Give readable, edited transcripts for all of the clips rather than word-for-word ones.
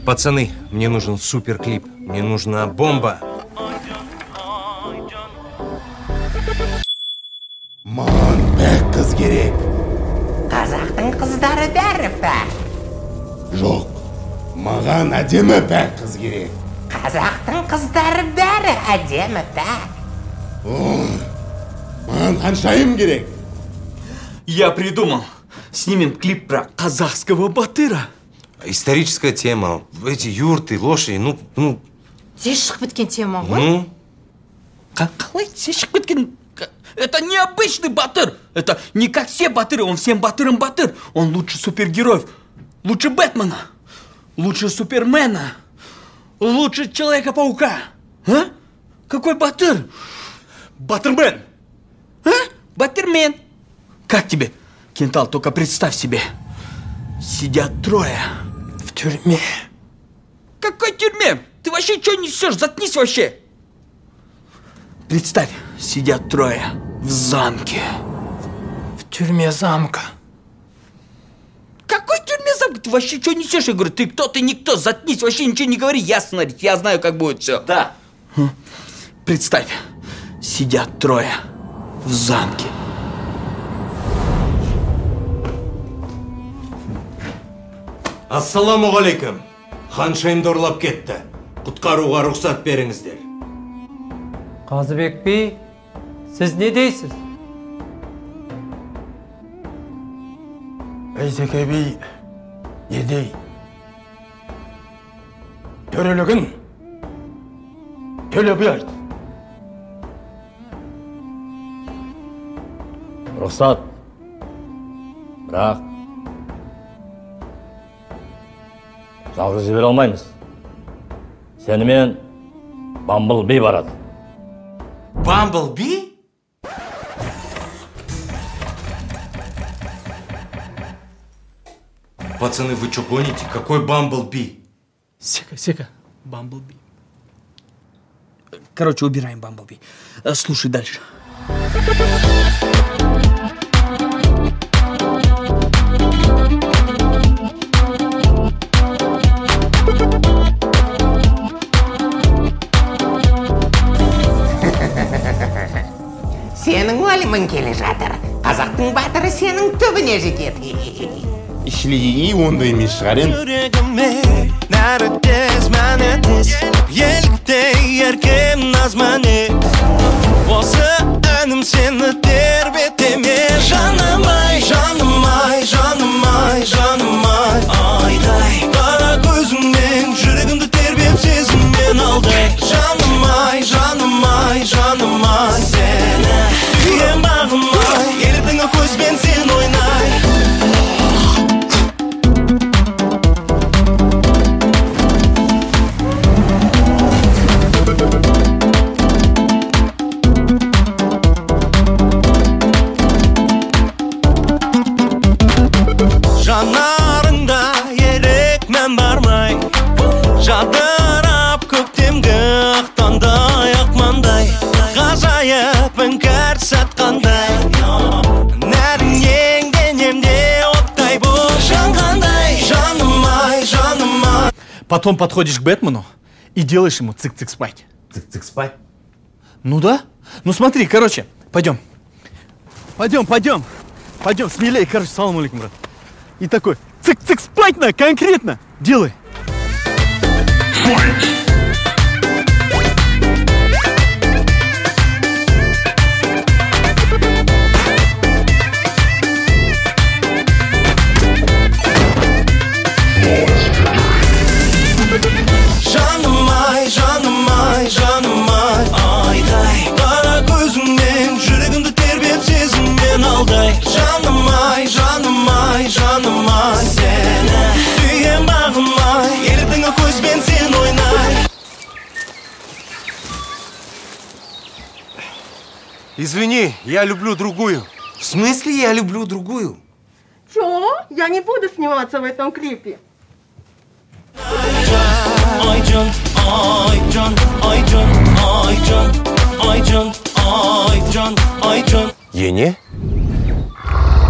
Пацаны, мне нужен суперклип. Мне нужна бомба. Маған бәк қыз керек. Қазақтың қыздары бәрі пәк. Жоқ, маған әдемі бәк қыз керек. Қазақтың қыздары бәрі әдемі пәк. Маған ханшайым керек. Я придумал. Снимем клип про казахского батыра. Историческая тема. Эти юрты, лошади, ну... Тез шығып біткен тема ғой. Қалай тез шығып кеткен? Это необычный батыр. Это не как все батыры. Он всем батырам батыр. Он лучше супергероев. Лучше Бэтмена. Лучше Супермена. Лучше Человека-паука. А? Какой батыр? Батырмен. А? Батырмен. Как тебе, Кентал? Только представь себе. Сидят трое в тюрьме. Какой тюрьме? Ты вообще что несешь? Заткнись вообще. Представь, сидят трое в замке. В тюрьме замка. Какой тюрьме замка? Ты вообще что несешь? Я говорю, ты кто, ты никто. Заткнись, вообще ничего не говори. Ясно, я знаю, как будет все. Да. Представь, сидят трое в замке. Ассаламу алейкум. Ханшайымды ұрлап кетті. Құтқаруға рұқсат беріңіздер. Қазыбек би, сіз не дейсіз? Әйтеке би, не дей? Төрелігін төле берді. Рұқсат. Бірақ жалғыз жібере алмаймыз. Сенімен Бамблби барады. Бамблби? Пацаны, вы что гоните? Какой Бамблби? Сека, Бамблби. Короче, убираем Бамблби. Слушай дальше. Сенің өлімің келе жатыр. Қазақтың батыры сенің түбіне жетеді. Ішлей ондай емес шығар енді. Жүрегіме нәрі тез мәні тез, еліктей еркем наз мәне. Осы әнім сені тербетеме. Жаным ай, жаным ай, жаным ай, жаным ай, айдай. Қара көзіңнен жүрегімді тербеп сезіммен алдай. Жаным ай, жаным ай, жаным ай, сені сүйем бағым ай, елдің көзбен сен ойнай. Жанарыңда ерек мән бармай, жадырап көктемгі ақтандай ақмандай, ғажайып іңкәр сатқандай, нәрің денемде оттай бұл жанғандай. Жаным ай, жаным ай. Потом подходишь к Бэтмену и делаешь ему цик-цик спать. Цик-цик спать? Ну да. Ну смотри, короче, пойдем. Пойдем, смелее, короче, салам алейкум, брат. И такой, цик-цик спать на, конкретно, делай. Жаным ай, жаным ай, жаным ай, айдай. Қара көзіңнен жүрегімді тербеп сезіммен алдай. Жаным ай, жаным ай, жаным ай, сені сүйем бағым ай, елдің көзбен сен ойнай. Извини, я люблю другую. В смысле я люблю другую? Что? Я не буду сниматься в этом клипе. Aycan, Aycan, Aycan, Aycan, Aycan, Aycan, Aycan. Ене?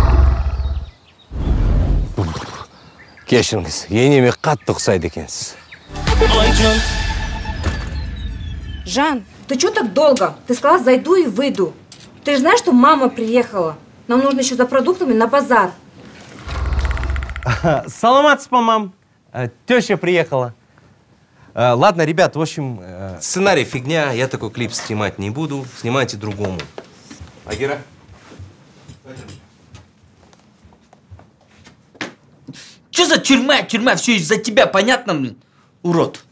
Кешіріңіз, енеме қатты ұқсайды екенсіз. Ой, Джон. Жан, ты что так долго? Ты сказала, зайду и выйду. Ты же знаешь, что мама приехала? Нам нужно еще за продуктами на базар. Саламатс, мам. Теща приехала. Ладно, ребят, в общем... Сценарий фигня, я такой клип снимать не буду. Снимайте другому. Агира? Что за тюрьма? Тюрьма, все из-за тебя, понятно, блин? Урод.